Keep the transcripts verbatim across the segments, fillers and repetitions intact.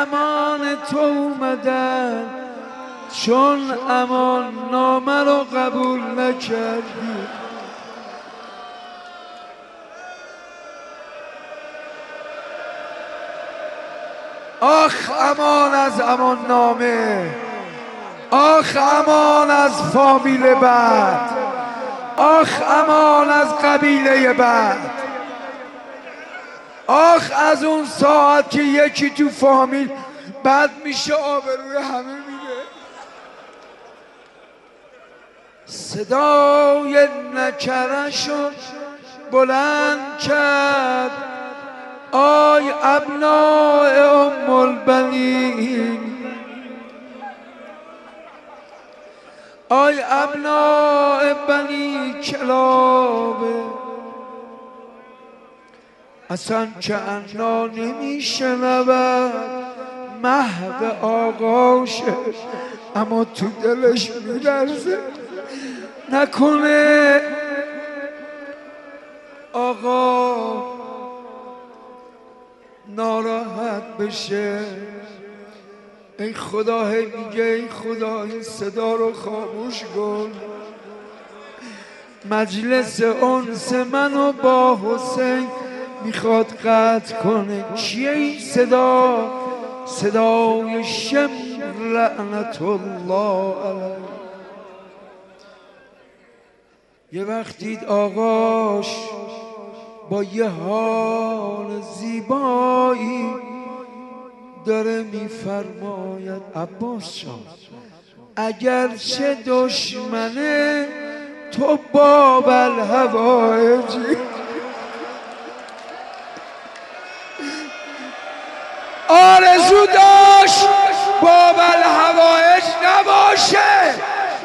امان تو اومدن، چون امان نامه رو قبول نکردی. آخ امان از امان نامه، آخ امان از فامیل بد، آخ امان از قبیله بد، آخ از اون ساعت که یکی تو فامیل بد میشه آبروی همه میره. صدای نکره‌شو بلند کرد، آی ابناء ام البنین، آی ابناء بنی کلابه، اصلا که انا نمیشنود محو آقاشه، اما تو دلش میلرزه نکنه آقا ناراحت بشه. ای خدا هی میگه ای خدا این صدا رو خاموش کن، مجلس انس منو با حسین میخواد قطع کنه. چیه این صدا؟ صدای شمر لعنت الله علیه. یه وقت دید آقاش با یه حال زیبایی داره میفرماید عباس جان اگرچه دشمنه تو باب الهوایجی. آرزو داشت باب الهوایج نباشه،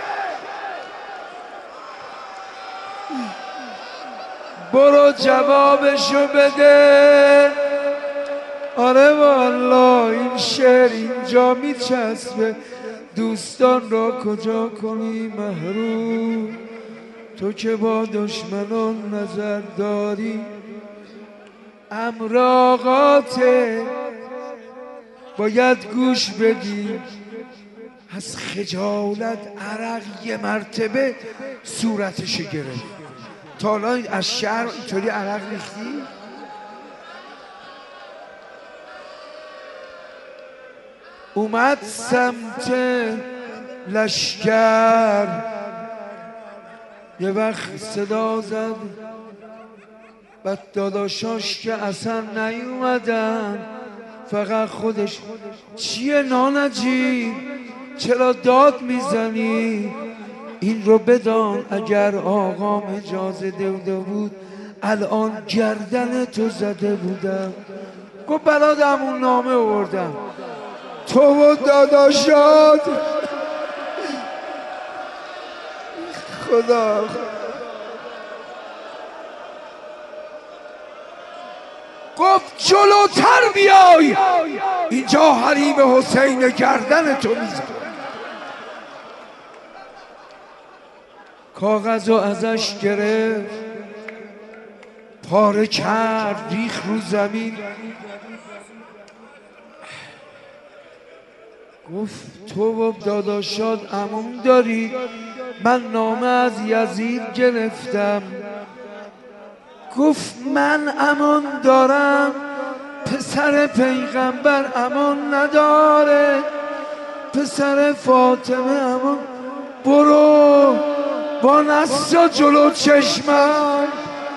برو جوابشو بده. آره والله این شعر اینجا میچسبه، دوستان را کجا کنی محروم، تو که با دشمنان نظر داری. امر آقاته باید گوش بدی. از خجالت عرق یه مرتبه صورتش گرفت. تا حالا از شهر اینطوری عرق ریختی؟ اومد سمت لشکر، یه وقت صدا زد بعد داداشاش که اصلا نیومدن، فقط خودش. چیه نانجی؟ چرا داد میزنی؟ این رو بدان اگر آقام اجازه داده بود الان گردن تو زده بودم. گفت برادرمون نامه آوردم، تو و داداشات. خدا گفت جلوتر بیای، اینجا حریم حسین گردن تو میزن. کاغذ رو ازش گرفت پاره کرد ریخ رو زمین. گفت تو و داداشات امان داری؟ من نامه از یزید گرفتم. گفت من امان دارم، پسر پیغمبر امان نداره، پسر فاطمه امان. برو با نسا جلو چشمم.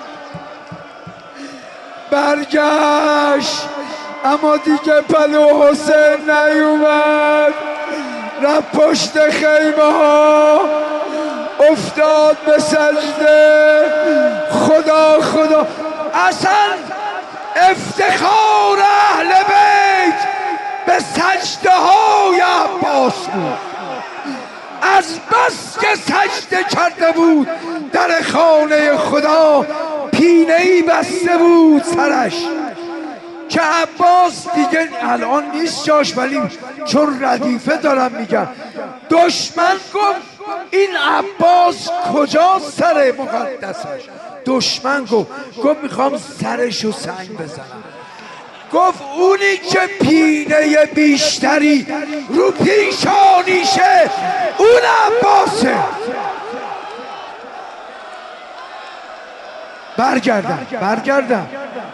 برگشت اما دیگه پلو حسین نیومد، رفت پشت خیمه ها افتاد به سجده. خدا خدا اصلا افتخار اهل بیت به سجده های عباس بود. از بس که سجده کرده بود در خانه خدا پینه‌ای بسته بود سرش که عباس دیگه الان نیست جاش، ولی چون ردیفه دارم میگم دشمن گفت این عباس کجا سر مقدسش؟ دشمن گفت گفت میخوام سرشو سنگ بزنم. گفت اونی که پینه بیشتری رو پیشانیشه اون عباسه. برگردم برگردم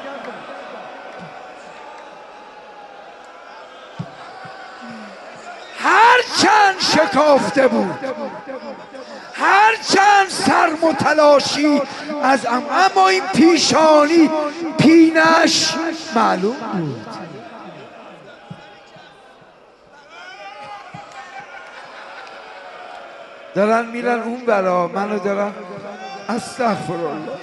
هر چند شکافته بود، هر چند سرم و تلاشی از ام، اما این پیشانی پینش معلوم بود. دارن میرن اون برا، منو دارن استغفرالله.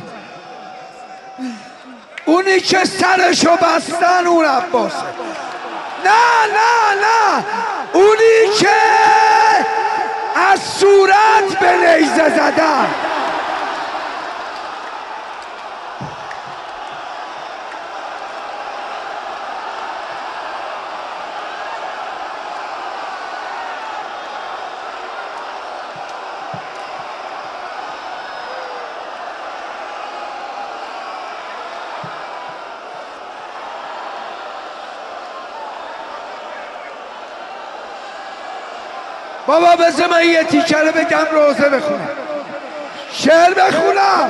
اونی که سرشو بستن اون عباسه. نه نه نه، اونی که از صورت به نیزه زدن. بابا بذار من یه تیکه رو بگم، روزه بخونم، شعر بخونم،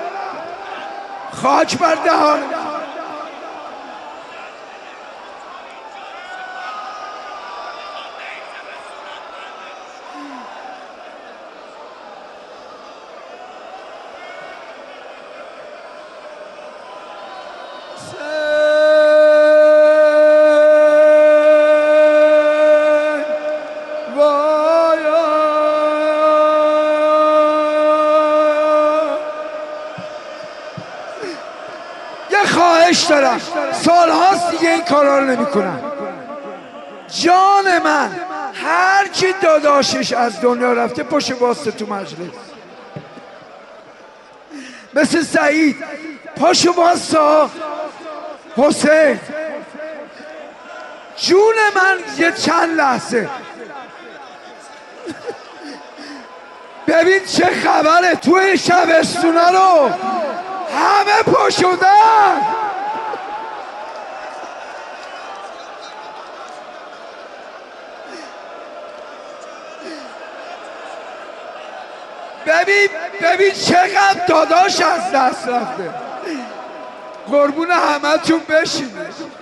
خاک بر دهان. خواهش دارم، سال هاست دیگه این کارا رو نمی کنم. جان من، هر کی داداشش از دنیا رفته پشت واسه تو مجلس، مثل سعید پشت واسه حسین. جون من یه چند لحظه ببین چه خبره توی شبستونا رو همه پاشدن. ببین ببین چقدر داداش از دست رفته. قربون همه تون بشینید.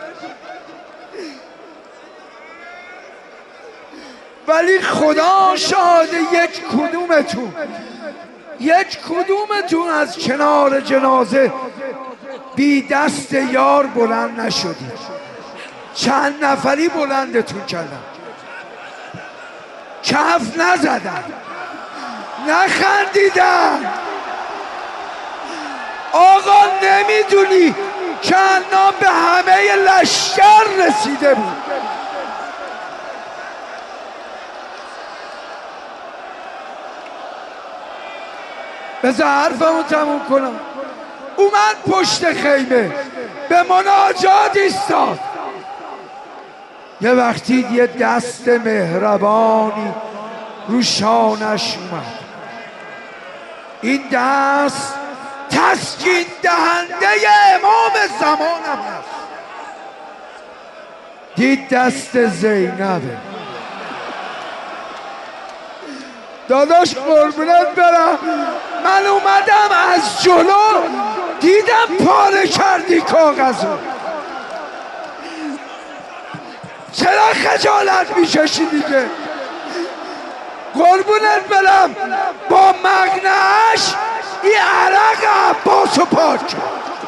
ولی خدا شاهد یک کدومتون یک کدومتون از کنار جنازه بی دست یار بلند نشدید. چند نفری بلندتون کردن، کف نزدن، نخندیدن. آقا نمیدونی که الان به همه لشکر رسیده بود. بذار حرفمو تموم کنم. اومد پشت خیمه به مناجات ایستاد. یه وقتی یه دست مهربانی رو شانش اومد. این دست تسکین دهنده امام زمانم هست. دید دست زینبه. داداش قربونت برم، من اومدم از جلو دیدم پاره کردی کاغذو. چرا خجالت میکشی دیگه؟ قربونت برم، با مقنعش این عرق عباسو پاک کرد.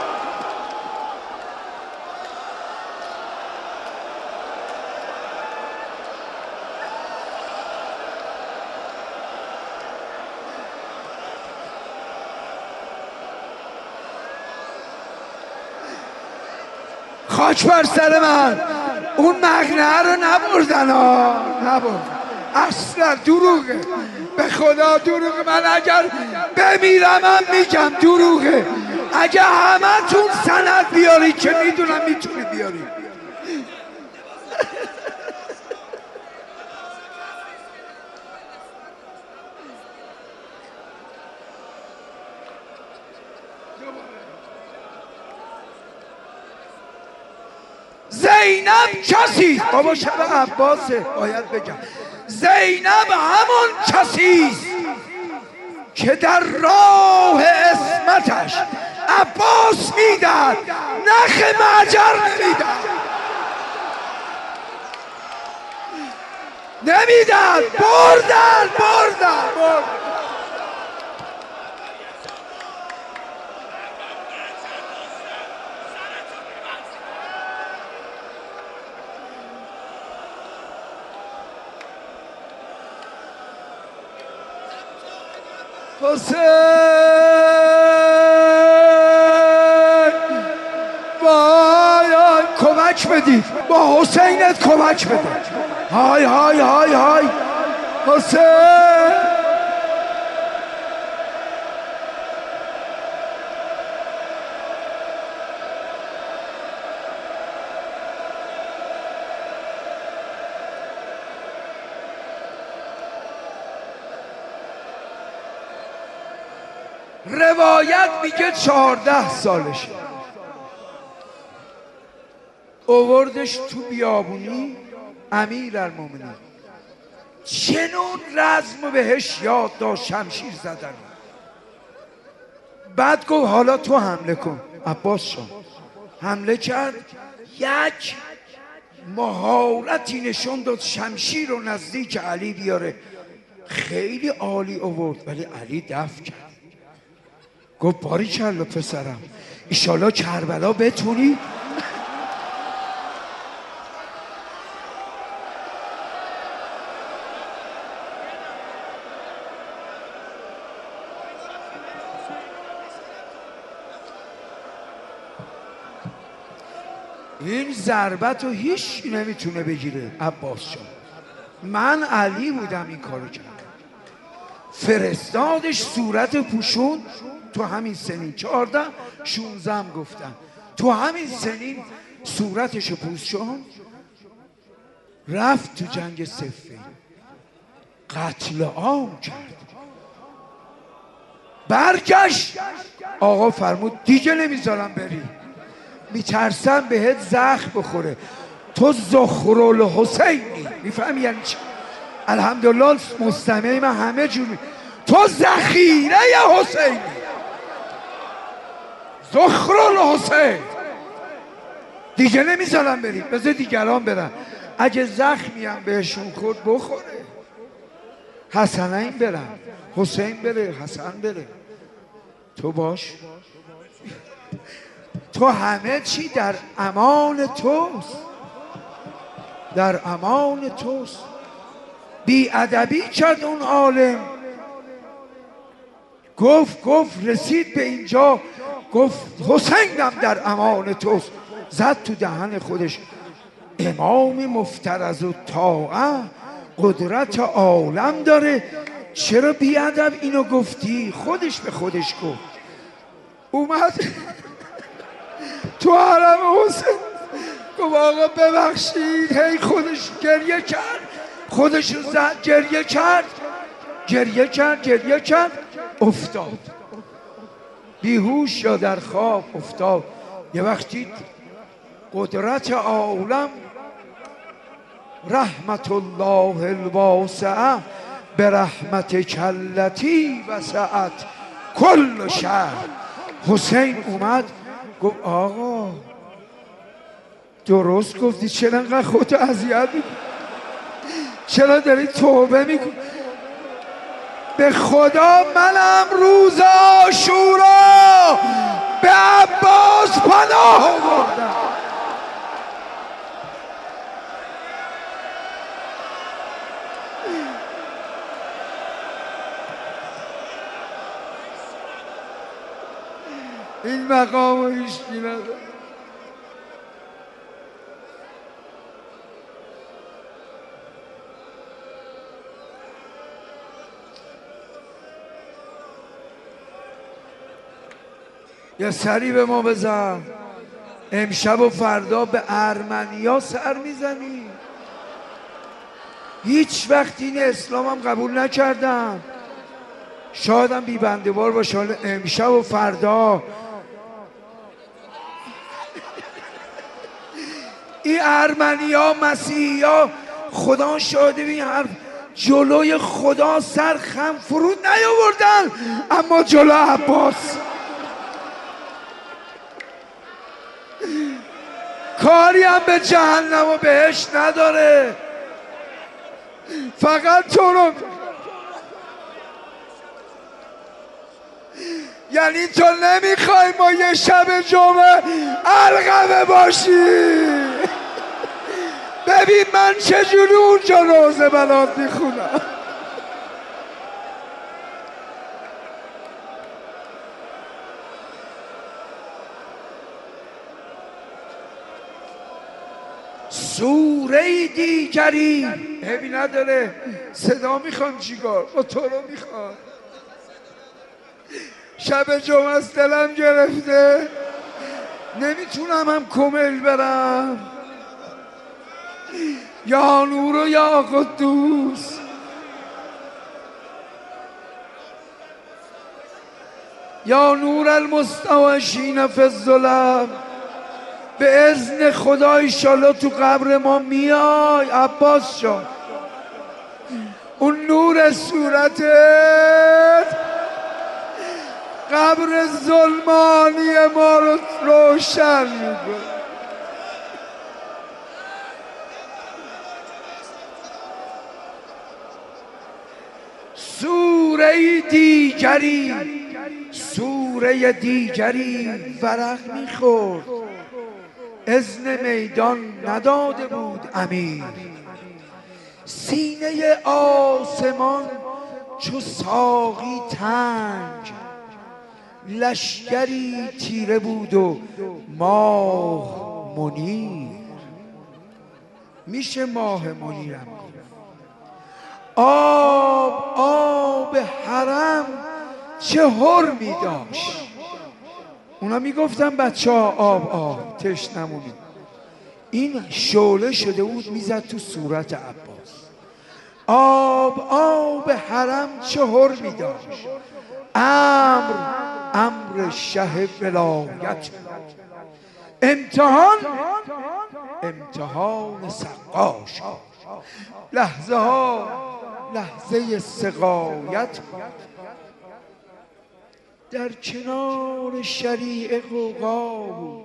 خاک بر سر من، اون مقنعه رو نبردن ها، نبردن اصلا. دروغه، به خدا دروغه. من اگر بمیرم هم میگم دروغه. اگه همه تون سند بیاری که میدونم میتونی بیاری. زینب کسی بابا شب عباسه باید بگم زینب همون کسیست که در راه عصمتش عباس میدن نخ معجر نمیدن نمیدن بردن بردن بردن حسین وای های کمک بدید با حسینت کمک بده های های های های حسین روایت میگه چهارده سالشه اووردش تو بیابونی امیرالمومنین چنون رزم بهش یاد داشت شمشیر زدن بعد گفت حالا تو حمله کن عباس شان حمله کرد یک مهارتی نشون داد شمشیر رو نزدیک علی بیاره خیلی عالی اوورد ولی علی دفع کرد گفت باریکلا پسرم ایشالا کربلا بتونی این ضربت رو هیچ نمیتونه بگیره عباس جان من علی بودم این کارو کردم فرستادش صورت پوشون تو همین سنین چهارده شونزده هم گفتم تو همین سنین صورتش پوشون رفت تو جنگ صفین قتل عام کرد برگشت آقا فرمود دیگه نمیذارم بری میترسم بهت زخم بخوره تو زخرل حسینی میفهمی یعنی چی الحمدلله مستمع من همه جور می... تو ذخیره حسینی زخرل حسین دیگه نمیذارم بری بذار دیگران برن اگه زخمی هم بهشون خورد بخوره حسنین برن حسین بره حسن بره تو باش تو همه چی در امان توست در امان توست بی ادبی کرد اون عالم گفت گفت رسید به اینجا گفت حسینم در امان توست زد تو دهن خودش امام مفترض و طاعه قدرت عالم داره چرا بی ادب اینو گفتی خودش به خودش گفت اومد تو حرم حسین گفت آقا ببخشید هی خودش گریه کرد خودش رو زد گریه کرد گریه کرد گریه کرد افتاد بیهوش یا در خواب افتاد یه وقتی قدرت عالم رحمت الله الواسعه به رحمت کلتی وسعت کل شهر حسین اومد گفت آقا درست گفتی چرا انقدر خودتو اذیت میکنی چرا داری توبه میکنی به خدا منم روز عاشورا به عباس پناه آوردم این مقام رو هیچ کی نداره یه سری به ما بزن امشب و فردا به ارمنیا سر میزنی هیچ وقت این اسلام هم قبول نکردم شاید هم بی بنده بار باشه حالا امشب و فردا این ارمنی ها مسیحی ها خدا شاهده این حرف جلوی خدا سر خم فرود نیاوردن، اما جلو عباس کاری هم به جهنم و بهشت نداره، فقط تو رو. یعنی تو نمیخوای ما یه شب جمعه القمه باشی؟ ببین من چجوری اونجا روزه بلاد میخونم. سوره دیگری همی نداره، صدا میخوام چیکار با تو رو میخوام. شب جمعه از دلم گرفته، نمیتونم هم کمل برم. یا نور و یا قدوس، یا نور المستوشین فی الظلم. به اذن خدا ایشالله تو قبر ما میای عباس جان. اون نور صورتت قبر ظلمانی ما رو روشن میکنه. سوره دیگری سوره دیگری ورق میخورد، اذن میدان نداده بود امیر. سینه آسمان چو ساقی تنگ، لشکری تیره بود و ماه منیر. میشه ماه منیرم آب آب حرم چه حرمی داشت. اونا میگفتن بچه ها آب آب تشنمونی، این شعله شده بود میزد تو صورت عباس. آب آب حرم چه حرمی داشت. امر امر شه ولایت، امتحان امتحان سقاش. لحظه ها لحظه سقایت، در کنار شریع غوغا بود.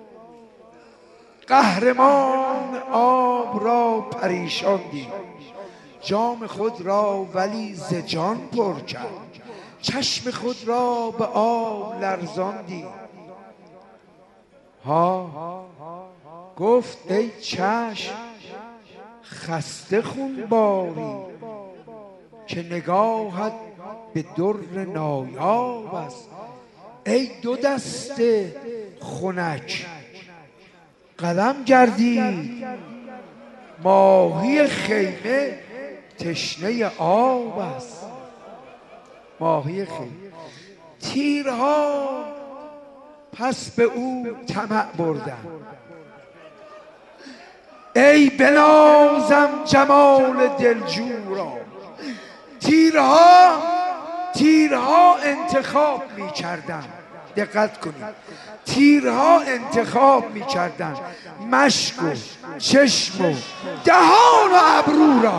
قهرمان آب را پریشان دید، جام خود را ولی ز جان پر کرد. چشم خود را به آب لرزاندی، ها گفت ای چشم خسته خون باری، که نگاهت به در نایاب است. ای دو دست خنک قلم گردید، ماهی خیمه تشنه آب است. ماهی خیمه تیرها پس به او طمع بردن. ای بنازم جمال دلجو، تیرها تیرها انتخاب می کردن. دقت کنید، تیرها انتخاب می کردن مشک و چشم و دهان و ابرو را.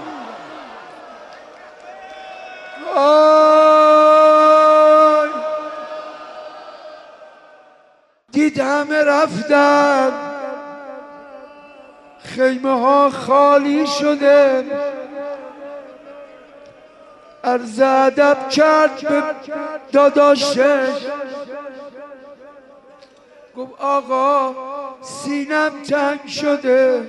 آی دید همه رفتن، خیمه ها خالی شده. عرض ادب کرد به داداشش، گفت آقا سینم تنگ شده.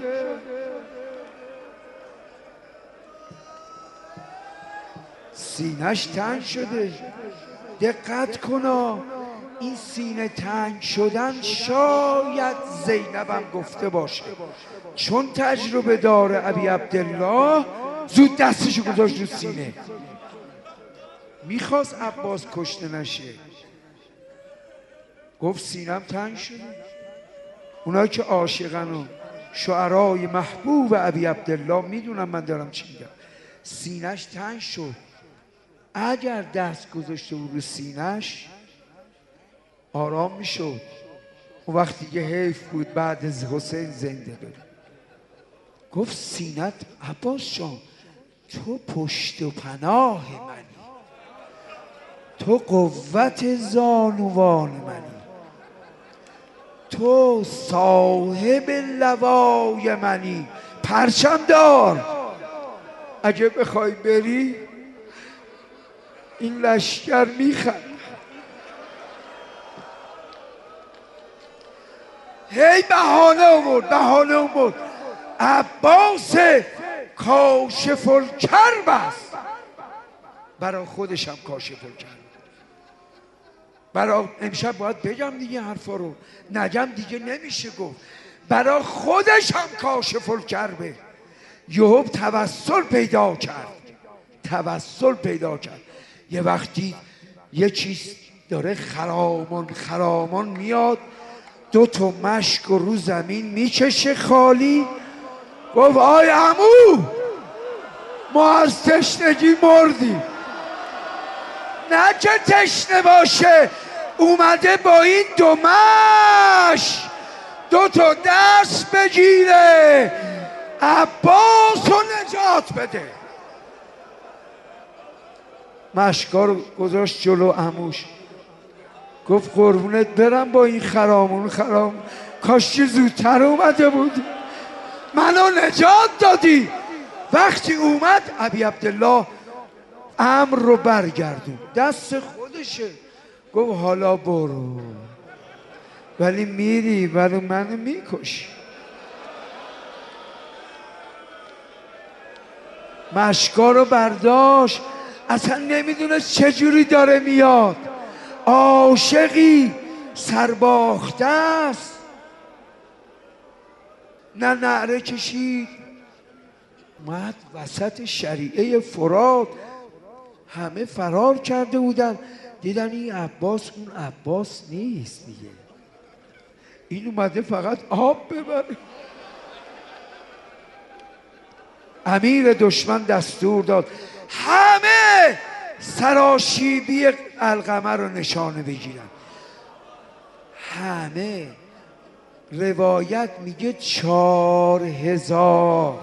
سینش تنگ شده. دقت کنا، این سینه تنگ شدن شاید زینبم گفته باشه، چون تجربه داره ابی عبدالله زود دستشو گذاشت رو سینه. میخواست عباس کشته نشه، گفت سینم تنگ شده. اونایی که عاشقن و شعرای محبوب ابی عبدالله میدونم من دارم چی میگم. سینش تنگ شد، اگر دست گذاشته بود رو سینش آرام میشد. اون وقتی که حیف بود بعد از حسین زنده بره. گفت سینت عباس جان تو پشت و پناه منی، تو قوت زانوان منی، تو صاحب لوای منی. پرچم دار، اگه بخوای بری این لشکر میخند. هی بهانه آورد بهانه آورد عباس کاشف الکرب است. برای خودش هم کاشف الکرب، برای امشب باید بگم دیگه حرفا رو، نگم دیگه نمیشه گفت. برای خودش هم کاشف الکربه. یهو توسل پیدا کرد، توسل پیدا کرد. یه وقتی یه چیز داره خرامان خرامان میاد، دو تا مشک رو زمین میکشه خالی. گفت آی عمو ما از تشنگی مردیم. نه که تشنه باشه، اومده با این دو مشک دو تا دست بگیره عباس رو نجات بده. مشکا رو گذاشت جلو عموش، گفت قربونت برم با این خرامون خرام، کاش که زودتر اومده بود منو نجات دادی. وقتی اومد ابی عبدالله امر رو برگردون دست خودشه. گفت حالا برو، ولی میری ولی منو میکشی. مشکا رو برداشت، اصلا نمیدونست چجوری داره میاد. عاشقی سرباخته است. نه نعره کشید، اومد وسط شریعه فرات. همه فرار کرده بودن، دیدن این عباس اون عباس نیست دیگه، این اومده فقط آب ببره. امیر دشمن دستور داد همه سراشیبی علقمه رو نشانه بگیرن. همه روایت میگه چهار هزار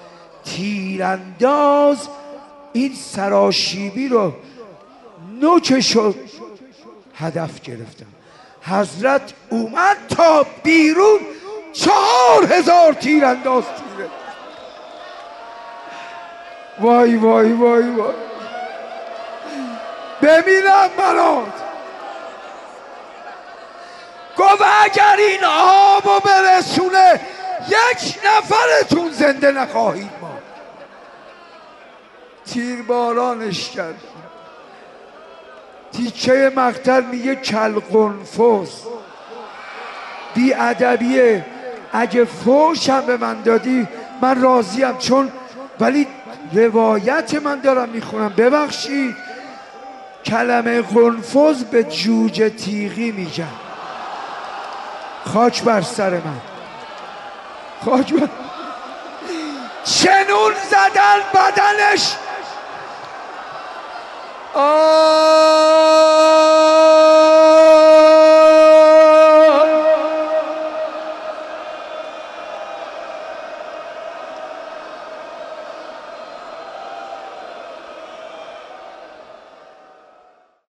تیرانداز این سراشیبی رو نوکش رو هدف گرفتن. حضرت اومد تا بیرون چهار هزار تیرانداز تیره. وای وای وای وای ببینم برات. گفت اگر این آبو برسونه یک نفرتون زنده نخواهید ماند. تیربارانش کرد. تیکه مقتل میگه کلقنفذ بی ادبیه. اگه فوشم به من دادی من راضیم، چون ولی روایت من دارم میخونم. ببخشید کلمه قنفذ به جوجه تیغی میگن. خاک بر سر من، خاک بر چنون زدن بدنش. آه